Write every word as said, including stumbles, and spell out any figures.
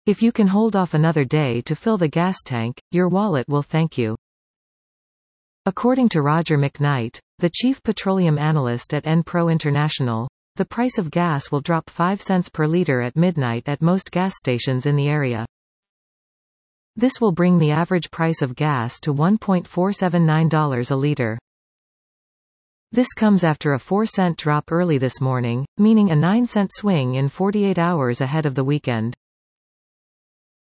If you can hold off another day to fill the gas tank, your wallet will thank you. According to Roger McKnight, the chief petroleum analyst at Enpro International, the price of gas will drop five cents per liter at midnight at most gas stations in the area. This will bring the average price of gas to one point four seven nine dollars a liter. This comes after a four cent drop early this morning, meaning a nine cent swing in forty-eight hours ahead of the weekend.